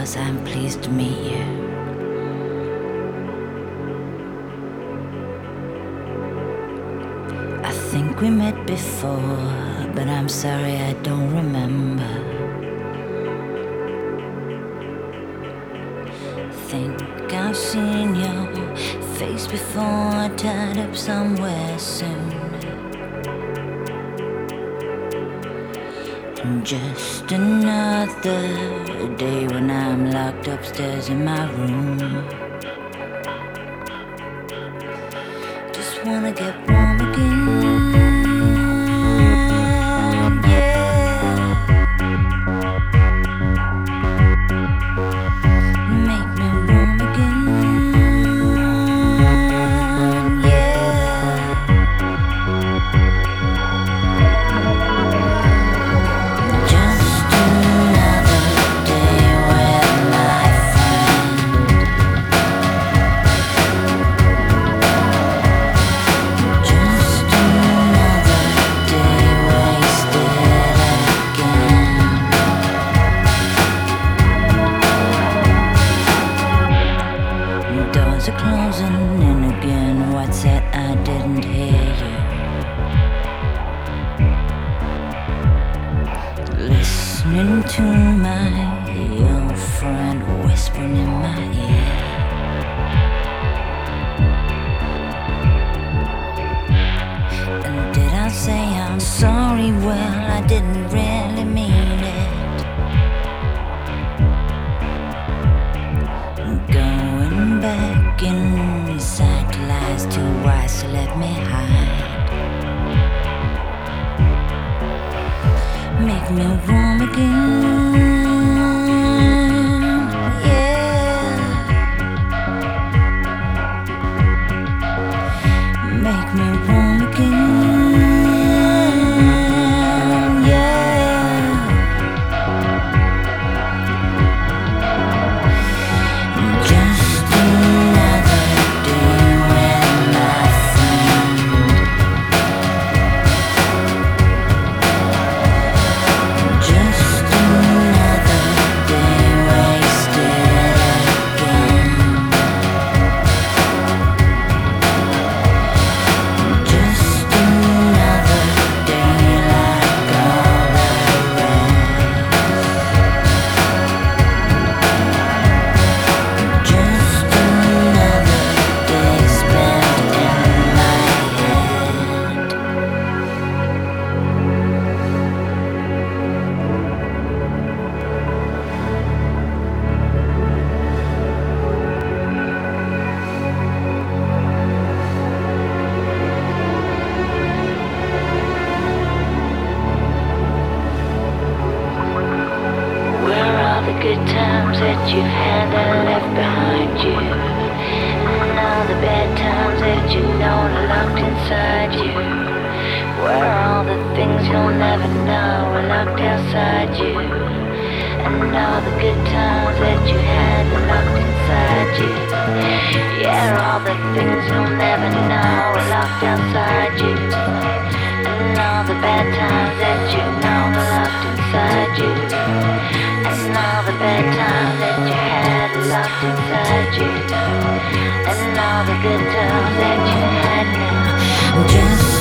'cause I'm pleased to meet you. I think we met before, but I'm sorry I don't remember. Think I've seen your face before, tied up somewhere soon. Just another day when I'm locked upstairs in my room. Just wanna get warm again, yeah. Make me warm again, yeah. Just another day with my friend. Just another day wasted again. Doors are closing in again. What's that? I didn't hear you. Listening to my old friend whispering in my ear. And did I say I'm sorry? Well, I didn't really mean it. Going back inside lies too wise to let me hide. Make me warm again, yeah. Make me warm again, yeah. Just another day with my friend. Just another day wasted again. Just another day like all the rest. Just another day spent in my head. Where are the good times that you had and left behind you? And all the bad times that you know are locked inside you? Where are all the things you'll never know are locked outside you? And all the good times that you had are locked inside you? Yeah, all the things you'll never know are locked outside you? And all the bad times that you know are locked inside you? And all the bad times that you had are locked inside you? And all the good times that you had now? Just